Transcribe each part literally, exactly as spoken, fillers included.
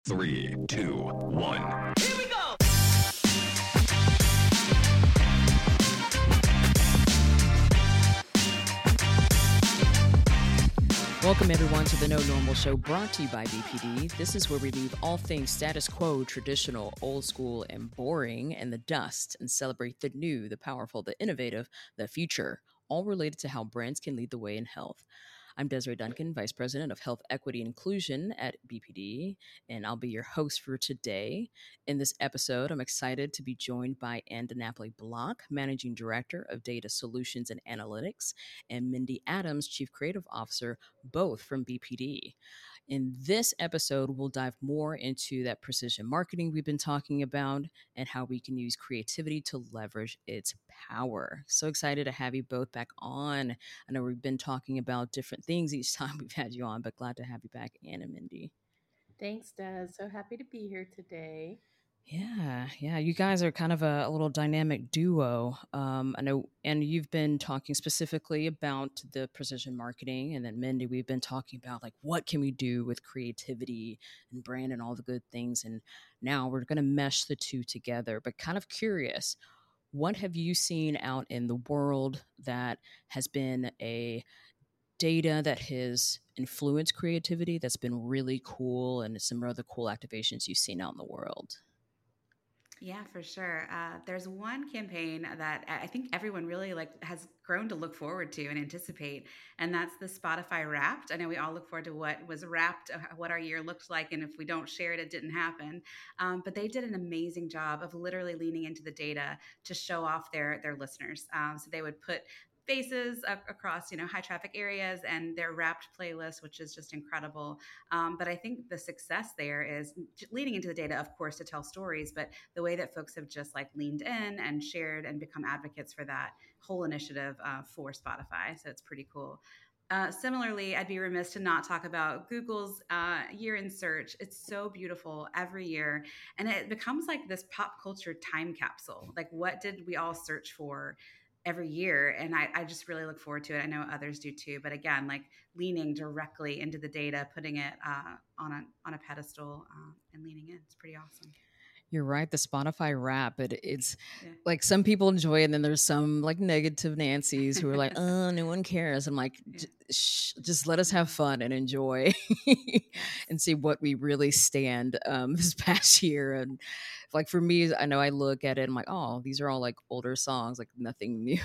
Three, two, one. Here we go! Welcome, everyone, to the No Normal Show, brought to you by B P D. This is where we leave all things status quo, traditional, old school, and boring in the dust and celebrate the new, the powerful, the innovative, the future, all related to how brands can lead the way in health. I'm Desiree Duncan, Vice President of Health Equity and Inclusion at B P D, and I'll be your host for today. In this episode, I'm excited to be joined by Anne Napoli Block, Managing Director of Data Solutions and Analytics, and Mindy Adams, Chief Creative Officer, both from B P D. In this episode, we'll dive more into that precision marketing we've been talking about and how we can use creativity to leverage its power. So excited to have you both back on. I know we've been talking about different things each time we've had you on, but glad to have you back, Anne and Mindy. Thanks, Des. So happy to be here today. Yeah, yeah. You guys are kind of a, a little dynamic duo. Um, I know, and you've been talking specifically about the precision marketing, and then Mindy, we've been talking about like what can we do with creativity and brand and all the good things. And now we're going to mesh the two together. But kind of curious, what have you seen out in the world that has been a data that has influenced creativity that's been really cool, and some other cool activations you've seen out in the world? Yeah, for sure. Uh, there's one campaign that I I think everyone really like has grown to look forward to and anticipate, and that's the Spotify Wrapped. I know we all look forward to what was wrapped, uh, what our year looked like, and if we don't share it, it didn't happen. Um, but they did an amazing job of literally leaning into the data to show off their their listeners. Um, so they would put faces ac- across you know high traffic areas and their wrapped playlist, which is just incredible. Um, but I think the success there is j- leaning into the data, of course, to tell stories, but the way that folks have just like leaned in and shared and become advocates for that whole initiative uh, for Spotify. So it's pretty cool. Uh, similarly, I'd be remiss to not talk about Google's uh, year in search. It's so beautiful every year. And it becomes like this pop culture time capsule. Like, what did we all search for every year? And I, I just really look forward to it. I know others do too. But again, like leaning directly into the data, putting it uh, on, a, on a pedestal uh, and leaning in. It's pretty awesome. You're right. The Spotify rap, it, it's Yeah. like some people enjoy it, and then there's some like negative Nancy's who are like, "Oh, no one cares." I'm like, Yeah. "J- sh- just let us have Mhm. fun and enjoy, Yes. and see what we really stand um, this past year." And like for me, I know I look at it, I'm like, "Oh, these are all like older songs, like nothing new."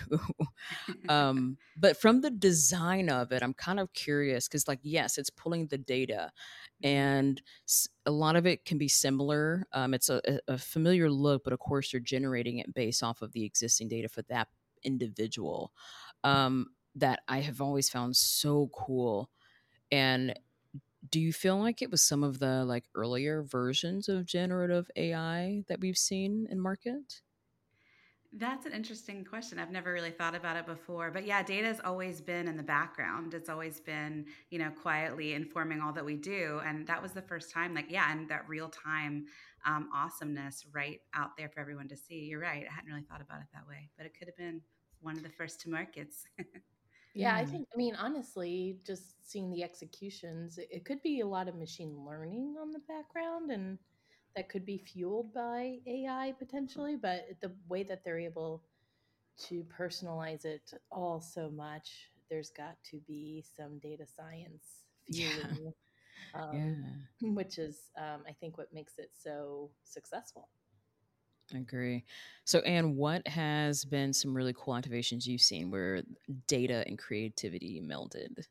um, but from the design of it, I'm kind of curious because, like, yes, it's pulling the data, Mhm. and s- a lot of it can be similar. Um, it's a, a a familiar look, but of course, you're generating it based off of the existing data for that individual. Um, that I have always found so cool. And do you feel like it was some of the like earlier versions of generative A I that we've seen in market? That's an interesting question. I've never really thought about it before. But yeah, data has always been in the background. It's always been, you know, quietly informing all that we do. And that was the first time, like, yeah, and that real time um, awesomeness right out there for everyone to see. You're right. I hadn't really thought about it that way, but it could have been one of the first to markets. Yeah, I Yeah. think, I mean, honestly, just seeing the executions, it, it could be a lot of machine learning on the background, and that could be fueled by A I potentially, but the way that they're able to personalize it all so much, there's got to be some data science Yeah. fueling, um, Yeah. which is, um, I think, what makes it so successful. I agree. So, Anne, what has been some really cool activations you've seen where data and creativity melded?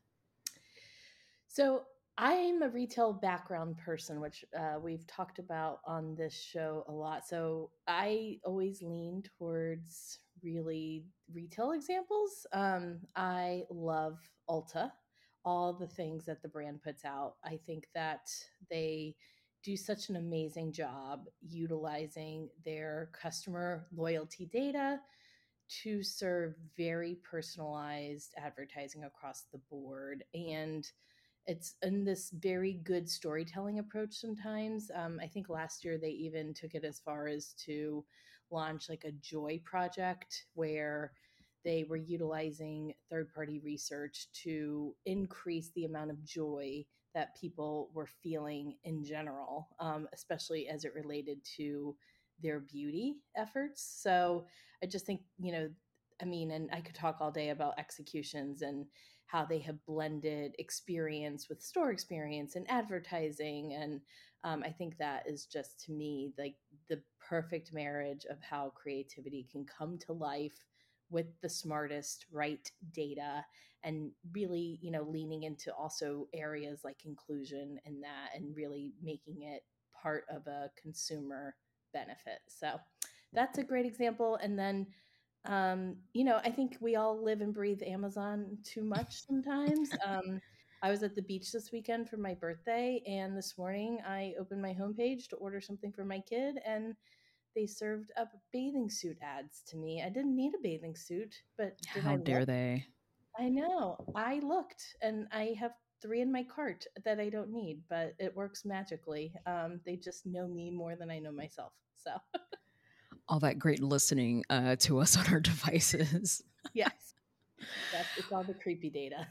So I'm a retail background person, which uh, we've talked about on this show a lot. So I always lean towards really retail examples. Um, I love Ulta, all the things that the brand puts out. I think that they do such an amazing job utilizing their customer loyalty data to serve very personalized advertising across the board. And it's in this very good storytelling approach sometimes. Um, I think last year they even took it as far as to launch like a joy project where they were utilizing third party research to increase the amount of joy that people were feeling in general, um, especially as it related to their beauty efforts. So I just think, you know, I mean, and I could talk all day about executions and how they have blended experience with store experience and advertising. And um, I think that is just, to me, like the perfect marriage of how creativity can come to life with the smartest right data, and really, you know, leaning into also areas like inclusion and that, and really making it part of a consumer benefit. So that's a great example. And then um, you know, I think we all live and breathe Amazon too much sometimes. Um, I was at the beach this weekend for my birthday, and this morning I opened my homepage to order something for my kid, and they served up bathing suit ads to me. I didn't need a bathing suit, but did How I dare look? they? I know. I looked, and I have three in my cart that I don't need, but it works magically. Um, they just know me more than I know myself. So, All that great listening uh, to us on our devices. yes, that's it's all the creepy data.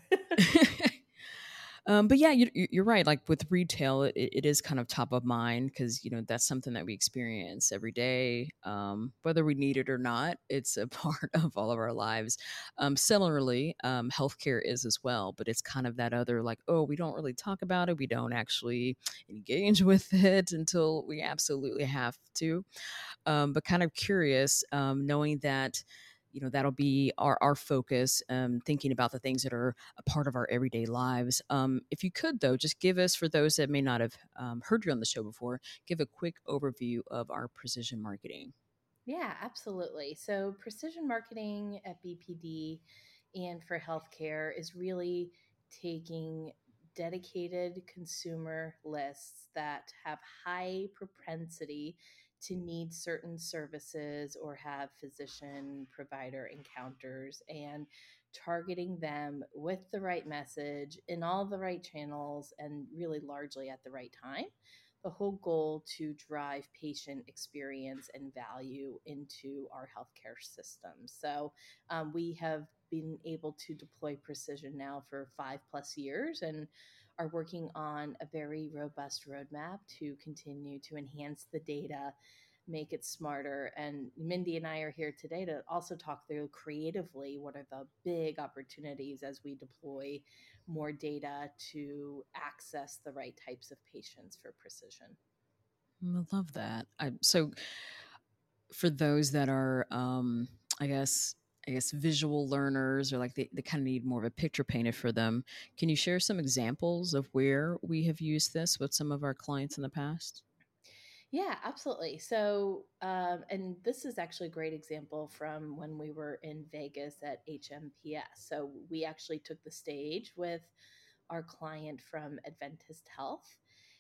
Um, but yeah, you, you- you're right. Like with retail, it, it is kind of top of mind because you know that's something that we experience every day, um, whether we need it or not. It's a part of all of our lives. Um, similarly, um, healthcare is as well, but it's kind of that other like, oh, we don't really talk about it. We don't actually engage with it until we absolutely have to. Um, but kind of curious, um, knowing that you know that'll be our, our focus, um, thinking about the things that are a part of our everyday lives. Um, if you could though, just give us, for those that may not have um, heard you on the show before, give a quick overview of our precision marketing. Yeah, absolutely. So, precision marketing at B P D and for healthcare is really taking dedicated consumer lists that have high propensity to need certain services or have physician provider encounters, and targeting them with the right message in all the right channels and really largely at the right time. The whole goal to drive patient experience and value into our healthcare system. So um, we have been able to deploy precision now for five plus years, and are working on a very robust roadmap to continue to enhance the data, make it smarter. And Mindy and I are here today to also talk through creatively what are the big opportunities as we deploy more data to access the right types of patients for precision. I love that. I, so for those that are, um, I guess, I guess visual learners, or like they, they kind of need more of a picture painted for them. Can you share some examples of where we have used this with some of our clients in the past? Yeah, absolutely. So, um, and this is actually a great example from when we were in Vegas at H M P S. So, we actually took the stage with our client from Adventist Health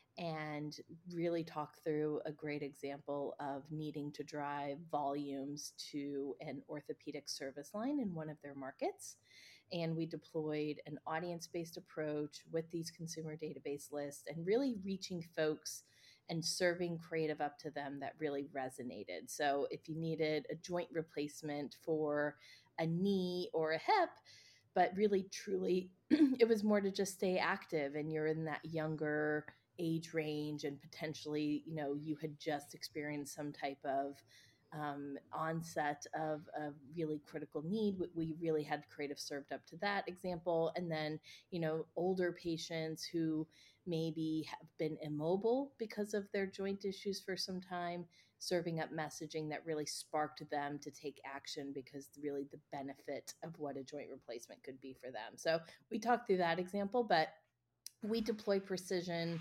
and really talk through a great example of needing to drive volumes to an orthopedic service line in one of their markets. And we deployed an audience based approach with these consumer database lists and really reaching folks and serving creative up to them that really resonated. So if you needed a joint replacement for a knee or a hip, but really truly it was more to just stay active, and you're in that younger age range, and potentially, you know, you had just experienced some type of um, onset of a really critical need. We really had creative served up to that example. And then, you know, older patients who maybe have been immobile because of their joint issues for some time, serving up messaging that really sparked them to take action because really the benefit of what a joint replacement could be for them. So we talked through that example, but we deploy precision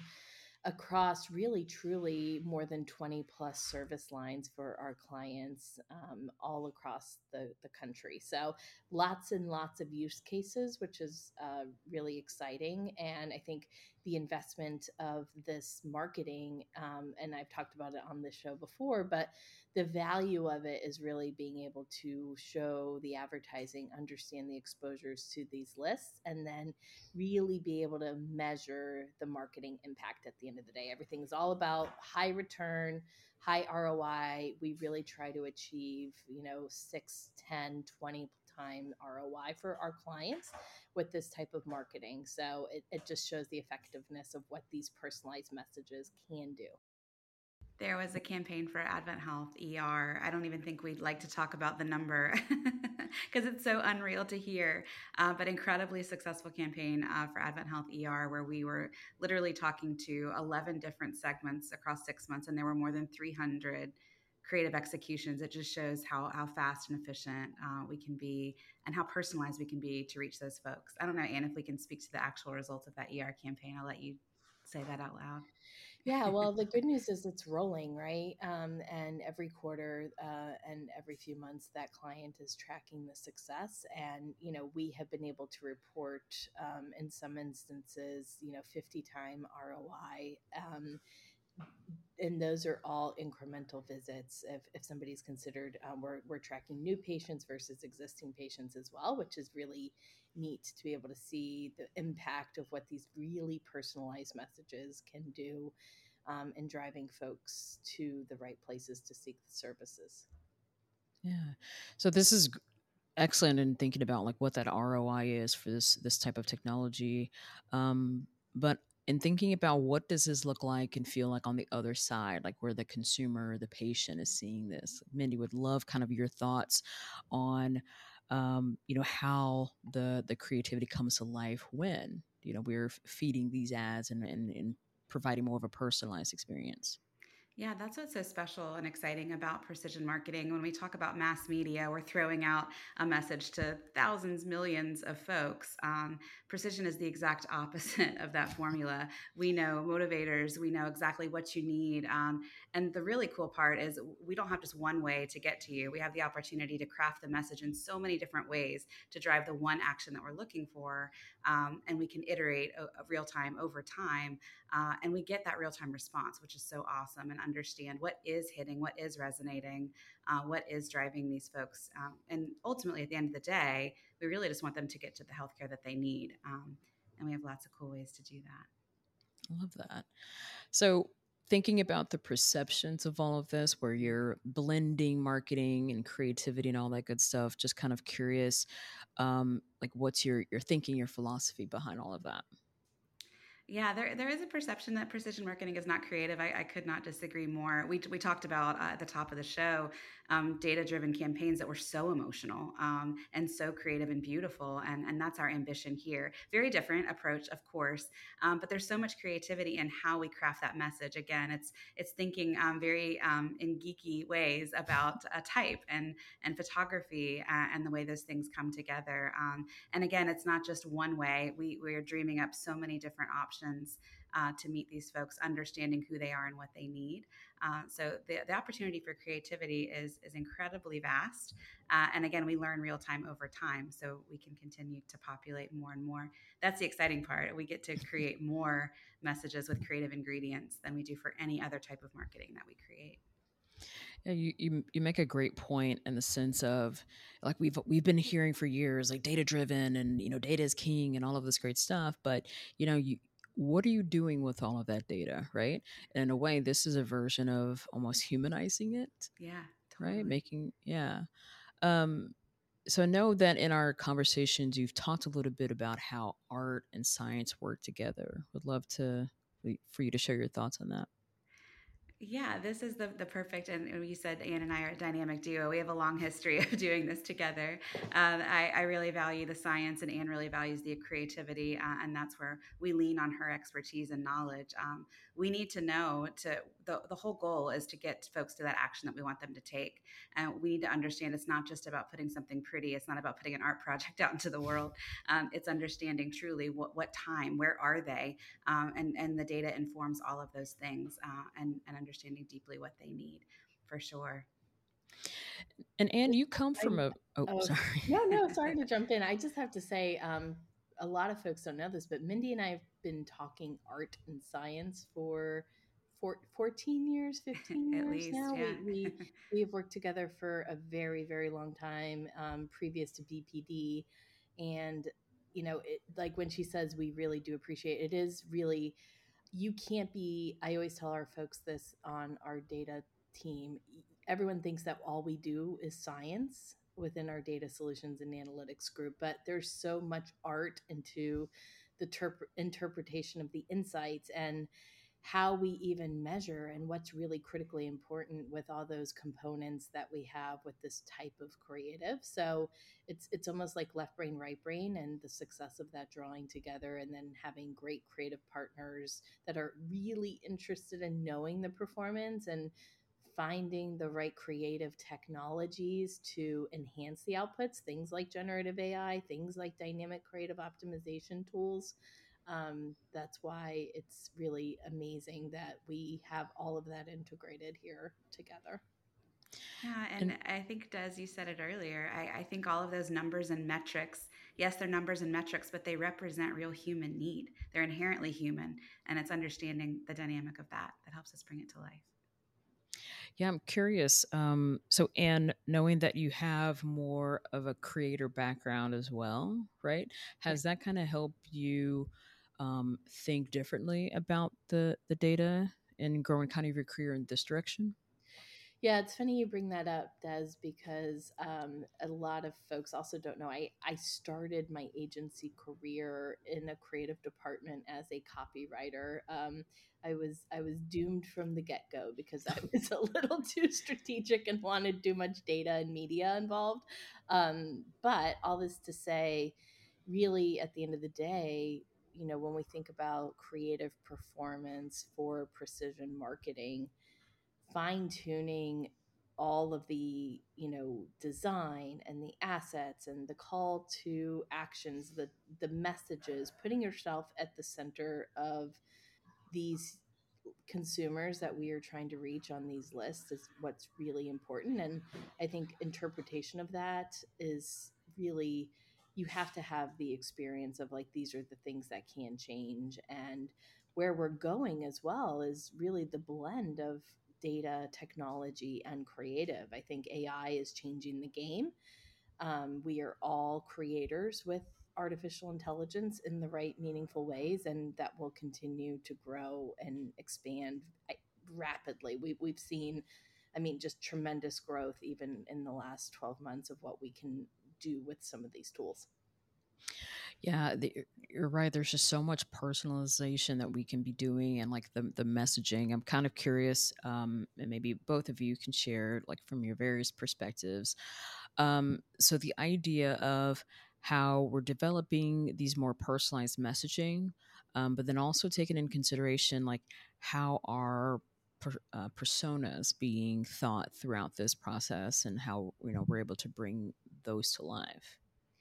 across really truly more than twenty plus service lines for our clients, um, all across the, the country. So lots and lots of use cases, which is uh, really exciting. And I think the investment of this marketing, um, and I've talked about it on this show before, but the value of it is really being able to show the advertising, understand the exposures to these lists, and then really be able to measure the marketing impact at the end of the day. Everything is all about high return, high R O I. We really try to achieve, you know, six, ten, twenty time R O I for our clients with this type of marketing. So it, it just shows the effectiveness of what these personalized messages can do. There was a campaign for Advent Health E R. I don't even think we'd like to talk about the number because it's so unreal to hear, uh, but incredibly successful campaign uh, for Advent Health E R, where we were literally talking to eleven different segments across six months, and there were more than three hundred creative executions. It just shows how, how fast and efficient uh, we can be and how personalized we can be to reach those folks. I don't know, Anne, if we can speak to the actual results of that E R campaign. I'll let you say that out loud. Yeah, well, the good news is it's rolling, right? Um, and every quarter uh, and every few months, that client is tracking the success. And, you know, we have been able to report um, in some instances, you know, fifty time R O I. Um, and those are all incremental visits. If, if somebody's considered, um, we're, we're tracking new patients versus existing patients as well, which is really neat to be able to see the impact of what these really personalized messages can do um, in driving folks to the right places to seek the services. Yeah. So this is g- excellent in thinking about like what that R O I is for this this type of technology. Um, but in thinking about what does this look like and feel like on the other side, like where the consumer, the patient is seeing this. Mindy, would love kind of your thoughts on um, you know, how the the creativity comes to life when, you know, we're f- feeding these ads and, and, and providing more of a personalized experience. Yeah, that's what's so special and exciting about precision marketing. When we talk about mass media, we're throwing out a message to thousands, millions of folks. Um, precision is the exact opposite of that formula. We know motivators, we know exactly what you need. Um, and the really cool part is we don't have just one way to get to you. We have the opportunity to craft the message in so many different ways to drive the one action that we're looking for. Um, and we can iterate o- real time over time. Uh, and we get that real time response, which is so awesome, and understand what is hitting, what is resonating, uh, what is driving these folks. Um, and ultimately, at the end of the day, we really just want them to get to the healthcare that they need. Um, and we have lots of cool ways to do that. I love that. So, thinking about the perceptions of all of this, where you're blending marketing and creativity and all that good stuff, just kind of curious, um, like what's your your thinking, your philosophy behind all of that? Yeah, there there is a perception that precision marketing is not creative. I, I could not disagree more. We we talked about uh, at the top of the show, um, data driven campaigns that were so emotional um, and so creative and beautiful, and and that's our ambition here. Very different approach, of course, um, but there's so much creativity in how we craft that message. Again, it's it's thinking um, very um, in geeky ways about a type and and photography uh, and the way those things come together. Um, and again, it's not just one way. We we are dreaming up so many different options uh, to meet these folks, understanding who they are and what they need. Uh, so the, the opportunity for creativity is is incredibly vast. Uh, and again, we learn real time over time, so we can continue to populate more and more. That's the exciting part. We get to create more messages with creative ingredients than we do for any other type of marketing that we create. Yeah, you, you you make a great point in the sense of like we've we've been hearing for years like data driven and you know data is king and all of this great stuff, but you know you what are you doing with all of that data, right? And in a way, this is a version of almost humanizing it, Yeah, right? totally. Making yeah. Um, so I know that in our conversations, you've talked a little bit about how art and science work together. Would love to for you to share your thoughts on that. Yeah, this is the the perfect, and you said Anne and I are a dynamic duo. We have a long history of doing this together. Uh, I, I really value the science, and Anne really values the creativity, uh, and that's where we lean on her expertise and knowledge. Um, we need to know to the the whole goal is to get folks to that action that we want them to take, and we need to understand it's not just about putting something pretty. It's not about putting an art project out into the world. Um, it's understanding truly what what time, where are they, um, and and the data informs all of those things, uh, and and understanding deeply what they need, for sure. And Anne, you come I, from a oh oh, sorry. no, no, sorry to jump in. I just have to say, um, a lot of folks don't know this, but Mindy and I have been talking art and science for four, fourteen years, fifteen At years least, now. yeah. We, we, we have worked together for a very, very long time, um, previous to B P D. And, you know, it, like when she says we really do appreciate it, it is really, you can't be, I always tell our folks this on our data team. Everyone thinks that all we do is science, within our data solutions and analytics group, but there's so much art into the terp- interpretation of the insights and how we even measure and what's really critically important with all those components that we have with this type of creative. So it's it's almost like left brain, right brain, and the success of that drawing together, and then having great creative partners that are really interested in knowing the performance and finding the right creative technologies to enhance the outputs, things like generative A I, things like dynamic creative optimization tools. Um, that's why it's really amazing that we have all of that integrated here together. Yeah, and And I think, Des, you said it earlier. I, I think all of those numbers and metrics, yes, they're numbers and metrics, but they represent real human need. They're inherently human, and it's understanding the dynamic of that that helps us bring it to life. yeah, I'm curious. Um, so, Anne, knowing that you have more of a creator background as well, right? Yeah. Has that kind of helped you um, think differently about the the data and growing kind of your career in this direction? Yeah, it's funny you bring that up, Des, because um, a lot of folks also don't know. I, I started my agency career in a creative department as a copywriter. Um, I was I was doomed from the get go because I was a little too strategic and wanted too much data and media involved. Um, but all this to say, really, at the end of the day, you know, when we think about creative performance for precision marketing, fine tuning all of the, you know, design and the assets and the call to actions, the the messages, putting yourself at the center of these consumers that we are trying to reach on these lists is what's really important. And I think interpretation of that is really, you have to have the experience of like, these are the things that can change. And where we're going as well is really the blend of data, technology, and creative. I think A I is changing the game. Um, we are all creators with artificial intelligence in the right, meaningful ways, and that will continue to grow and expand rapidly. We, we've seen, I mean, just tremendous growth even in the last twelve months of what we can do with some of these tools. Yeah, the, you're right. There's just so much personalization that we can be doing, and like the the messaging. I'm kind of curious, um, and maybe both of you can share, like from your various perspectives. Um, so the idea of how we're developing these more personalized messaging, um, but then also taking in consideration like how our per, uh, personas being thought throughout this process, and how you know we're able to bring those to life.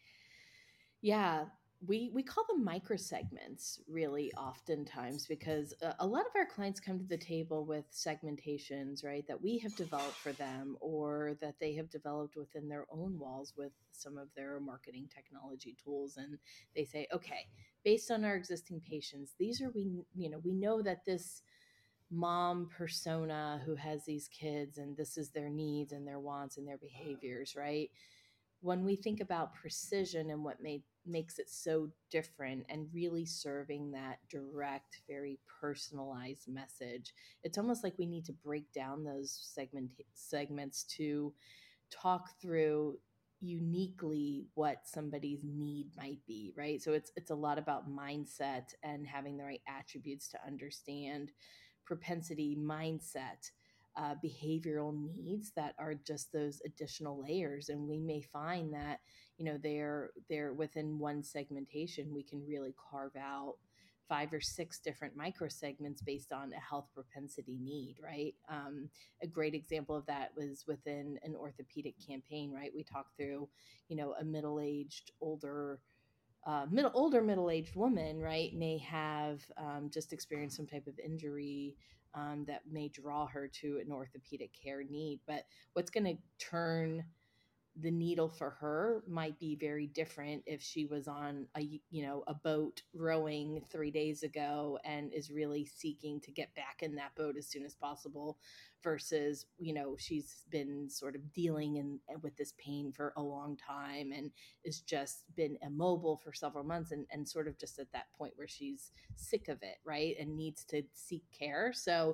Yeah, we we call them micro segments really oftentimes because a, a lot of our clients come to the table with segmentations, right, that we have developed for them or that they have developed within their own walls with some of their marketing technology tools. And they say, okay, based on our existing patients, these are, we, you know, we know that this mom persona who has these kids and this is their needs and their wants and their behaviors, right? When we think about precision and what made makes it so different and really serving that direct, very personalized message, it's almost like we need to break down those segment segments to talk through uniquely what somebody's need might be, right? So it's it's a lot about mindset and having the right attributes to understand propensity, mindset, uh, behavioral needs that are just those additional layers. And we may find that, you know, they're they're within one segmentation, we can really carve out five or six different micro segments based on a health propensity need, right? Um, a great example of that was within an orthopedic campaign, right? We talked through, you know, a middle-aged, older, uh, middle, older middle-aged woman, right, may have um, just experienced some type of injury um, that may draw her to an orthopedic care need. But what's going to turn the needle for her might be very different if she was on a, you know, a boat rowing three days ago and is really seeking to get back in that boat as soon as possible versus, you know, she's been sort of dealing in, with this pain for a long time and is just been immobile for several months and, and sort of just at that point where she's sick of it, right, and needs to seek care. So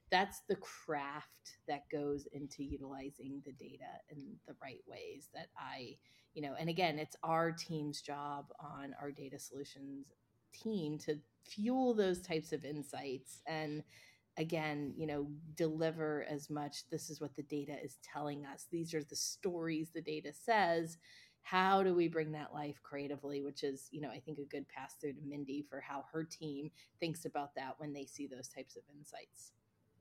that's the craft that goes into utilizing the data in the right ways that I, you know, and again, it's our team's job on our data solutions team to fuel those types of insights and again, you know, deliver as much. This is what the data is telling us. These are the stories the data says. How do we bring that life creatively? Which is, you know, I think a good pass through to Mindy for how her team thinks about that when they see those types of insights.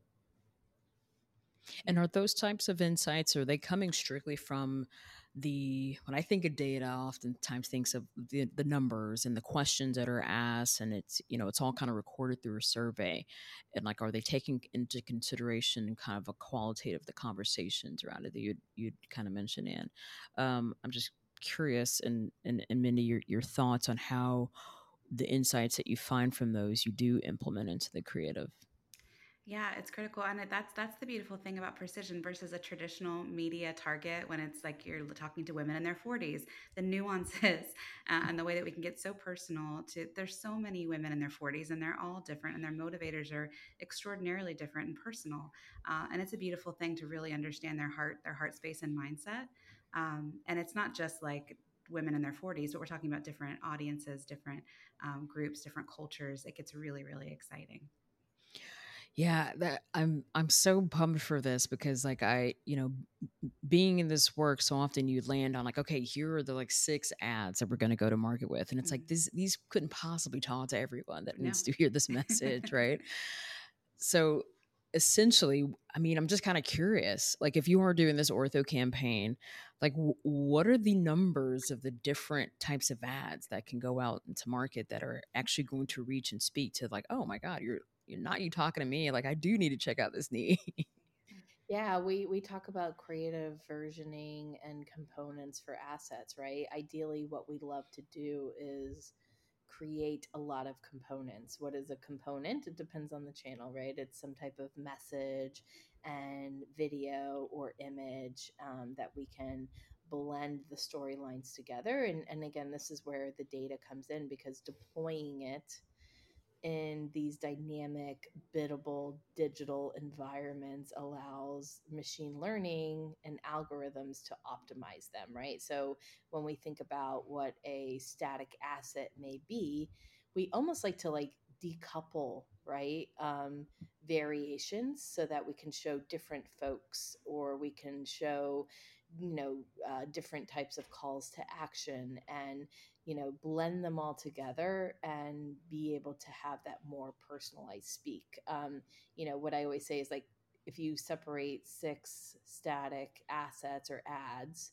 And are those types of insights, are they coming strictly from the, when I think of data, I oftentimes thinks of the, the numbers and the questions that are asked, and it's, you know, it's all kind of recorded through a survey. And like, are they taking into consideration kind of a qualitative, the conversations around it that you'd, you'd kind of mention in? Um, I'm just curious, and, and, and Mindy, your, your thoughts on how the insights that you find from those you do implement into the creative. Yeah, it's critical, and it- that's that's the beautiful thing about precision versus a traditional media target when it's like you're talking to women in their forties. The nuances uh, and the way that we can get so personal to there's so many women in their forties, and they're all different, and their motivators are extraordinarily different and personal. Uh, and it's a beautiful thing to really understand their heart, their heart space and mindset. Um, and it's not just like women in their forties, but we're talking about different audiences, different um, groups, different cultures. It gets really, really exciting. Yeah, that I'm I'm so pumped for this because like I, you know, being in this work so often you land on like, okay, here are the like six ads that we're going to go to market with. And it's like Mhm. this these couldn't possibly talk to everyone that No. needs to hear this message, right? So essentially, I mean, I'm just kind of curious. Like if you are doing this ortho campaign, like w- what are the numbers of the different types of ads that can go out into market that are actually going to reach and speak to like, oh my God, you're you're not you talking to me. Like I do need to check out this knee. Yeah, we we talk about creative versioning and components for assets, right? Ideally, what we love to do is create a lot of components. What is a component? It depends on the channel, right? It's some type of message and video or image um, that we can blend the storylines together. And, and again, this is where the data comes in because deploying it in these dynamic, biddable digital environments allows machine learning and algorithms to optimize them, right? So when we think about what a static asset may be, we almost like to like decouple, right? Um, variations so that we can show different folks or we can show you know uh, different types of calls to action and you know, blend them all together and be able to have that more personalized speak. Um, you know, what I always say is like, if you separate six static assets or ads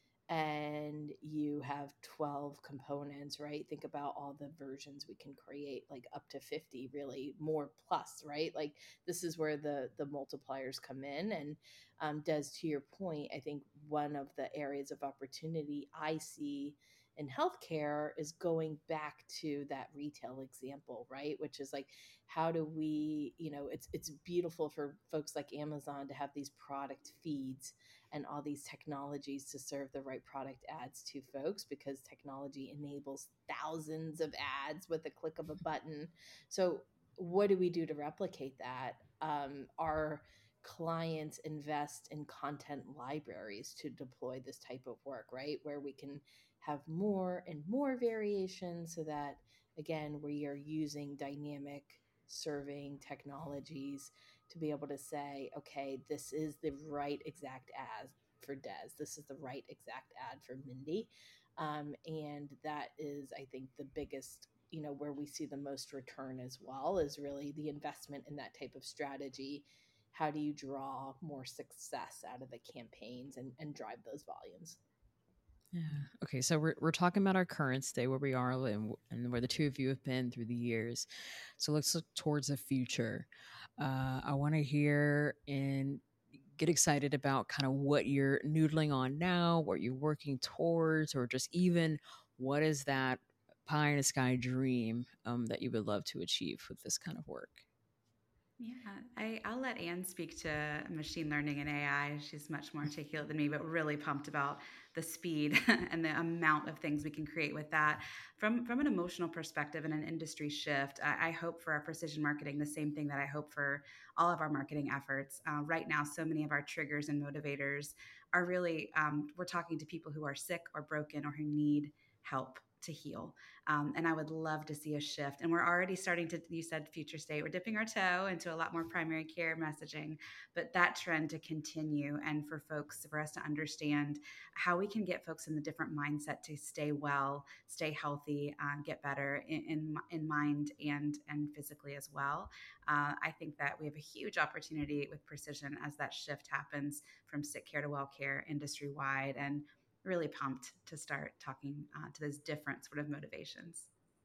and you have twelve components, right? Think about all the versions we can create, like up to fifty, really more plus, right? Like this is where the the multipliers come in. And um, Des, to your point, I think one of the areas of opportunity I see in healthcare is going back to that retail example, right? Which is like, how do we, you know, it's it's beautiful for folks like Amazon to have these product feeds and all these technologies to serve the right product ads to folks because technology enables thousands of ads with a click of a button. So, what do we do to replicate that? Um, our clients invest in content libraries to deploy this type of work, right? Where we can have more and more variation so that, again, we are using dynamic serving technologies to be able to say, okay, this is the right exact ad for Des. This is the right exact ad for Mindy. Um, and that is, I think, the biggest, you know, where we see the most return as well is really the investment in that type of strategy. How do you draw more success out of the campaigns and, and drive those volumes? Yeah. Okay. So we're, we're talking about our current state, where we are and, and where the two of you have been through the years. So let's look towards the future. Uh, I want to hear and get excited about kind of what you're noodling on now, what you're working towards, or just even what is that pie in the sky dream um, that you would love to achieve with this kind of work? Yeah, I, I'll let Anne speak to machine learning and A I. She's much more articulate than me, but really pumped about the speed and the amount of things we can create with that. From from an emotional perspective and an industry shift, I, I hope for our precision marketing the same thing that I hope for all of our marketing efforts. Uh, right now, so many of our triggers and motivators are really um, we're talking to people who are sick or broken or who need help to heal. Um, and I would love to see a shift. And we're already starting to, you said future state, we're dipping our toe into a lot more primary care messaging, but that trend to continue and for folks, for us to understand how we can get folks in the different mindset to stay well, stay healthy, uh, get better in, in, in mind and, and physically as well. Uh, I think that we have a huge opportunity with precision as that shift happens from sick care to well care industry wide. And really pumped to start talking uh, to those different sort of motivations.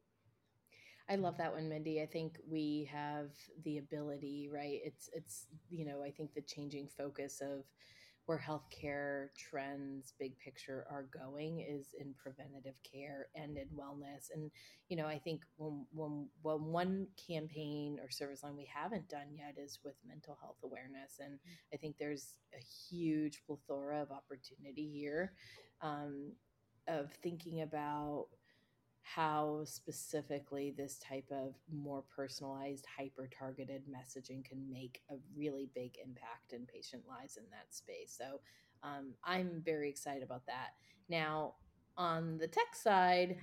I love that one, Mindy. I think we have the ability, right? It's it's you know, I think the changing focus of where healthcare trends, big picture, are going is in preventative care and in wellness. And you know, I think when when when one campaign or service line we haven't done yet is with mental health awareness, and I think there's a huge plethora of opportunity here, um, of thinking about how specifically this type of more personalized, hyper targeted messaging can make a really big impact in patient lives in that space. So um, I'm very excited about that. Now, on the tech side,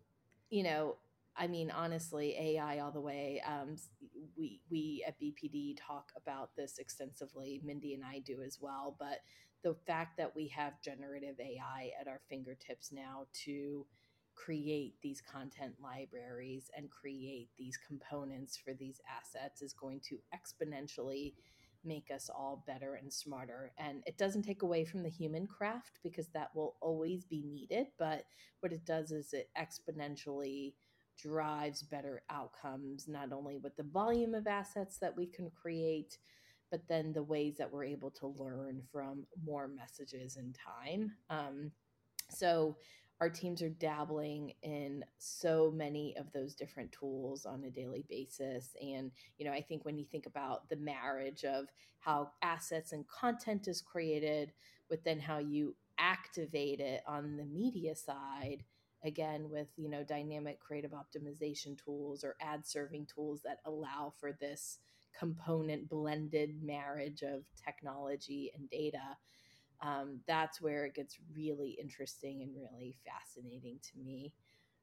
you know, I mean, honestly, A I all the way. Um, we we at B P D talk about this extensively. Mindy and I do as well. But the fact that we have generative A I at our fingertips now to create these content libraries and create these components for these assets is going to exponentially make us all better and smarter. And it doesn't take away from the human craft because that will always be needed. But what it does is it exponentially drives better outcomes, not only with the volume of assets that we can create, but then the ways that we're able to learn from more messages in time. Um, so our teams are dabbling in so many of those different tools on a daily basis. And, you know, I think when you think about the marriage of how assets and content is created, but then how you activate it on the media side, again, with, you know, dynamic creative optimization tools or ad serving tools that allow for this component blended marriage of technology and data, um, that's where it gets really interesting and really fascinating to me.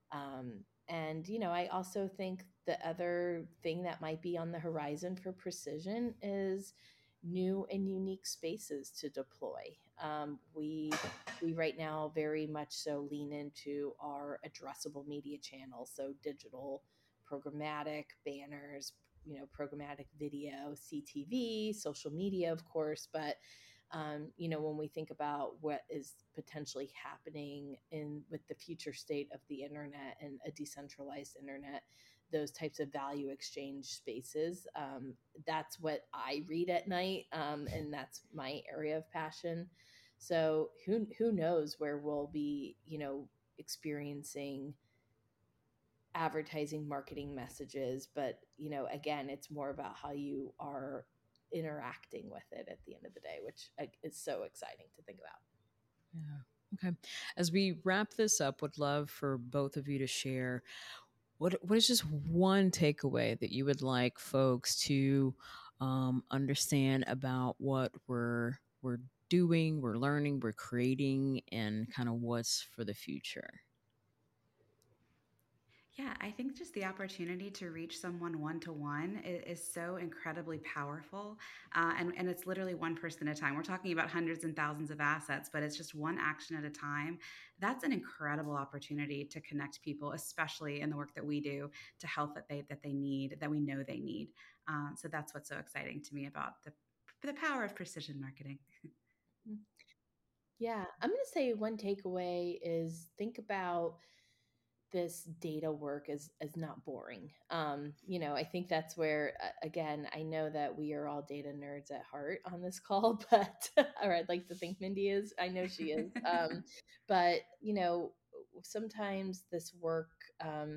Um, and, you know, I also think the other thing that might be on the horizon for precision is new and unique spaces to deploy. Um, we we right now very much so lean into our addressable media channels, so digital, programmatic, banners, you know, programmatic video, C T V, social media, of course, but um, you know, when we think about what is potentially happening in with the future state of the internet and a decentralized internet, those types of value exchange spaces, um, that's what I read at night, um, and that's my area of passion. So who who knows where we'll be, you know, experiencing advertising marketing messages, but you know, again, it's more about how you are interacting with it at the end of the day, which like, is so exciting to think about. Yeah. Okay. As we wrap this up, would love for both of you to share what what is just one takeaway that you would like folks to um, understand about what we're we're doing, we're learning, we're creating, and kind of what's for the future. Yeah, I think just the opportunity to reach someone one to one is so incredibly powerful. Uh, and, and it's literally one person at a time. We're talking about hundreds and thousands of assets, but it's just one action at a time. That's an incredible opportunity to connect people, especially in the work that we do, to health that they that they need, that we know they need. Uh, so that's what's so exciting to me about the the power of precision marketing. Yeah, I'm going to say one takeaway is think about this data work as as not boring. Um, you know, I think that's where uh, again, I know that we are all data nerds at heart on this call, but or I'd like to think Mindy is. I know she is. Um, but you know, sometimes this work um,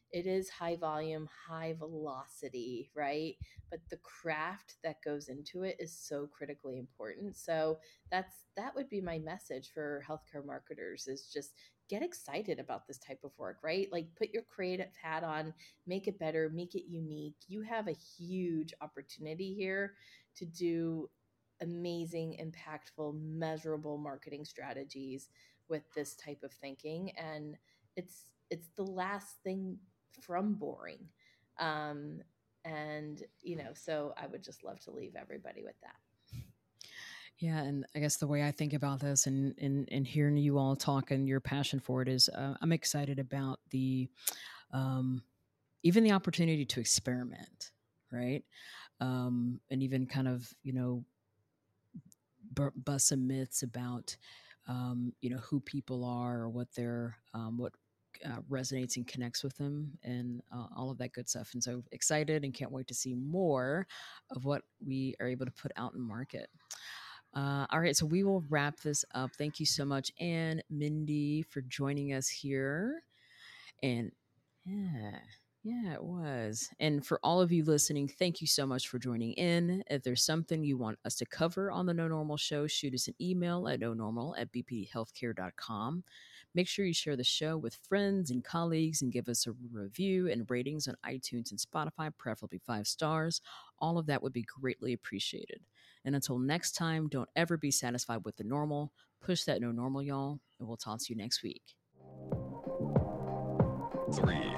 it is high volume, high velocity, right? But the craft that goes into it is so critically important. So that's that would be my message for healthcare marketers is just get excited about this type of work, right? Like put your creative hat on, make it better, make it unique. You have a huge opportunity here to do amazing, impactful, measurable marketing strategies with this type of thinking. And it's it's the last thing from boring. Um, and you know, so I would just love to leave everybody with that. Yeah, and I guess the way I think about this, and and, and hearing you all talk and your passion for it is, uh, I'm excited about the, um, even the opportunity to experiment, right? Um, and even kind of you know b- bust some myths about, um, you know, who people are or what their um, what uh, resonates and connects with them, and uh, all of that good stuff. And so excited and can't wait to see more of what we are able to put out in market. Uh, all right, so we will wrap this up. Thank you so much, Anne, Mindy, for joining us here. And yeah, yeah, it was. And for all of you listening, thank you so much for joining in. If there's something you want us to cover on the No Normal Show, shoot us an email at no normal at b p d healthcare dot com. Make sure you share the show with friends and colleagues and give us a review and ratings on iTunes and Spotify, preferably five stars. All of that would be greatly appreciated. And until next time, don't ever be satisfied with the normal. Push that no normal, y'all, and we'll talk to you next week. Three,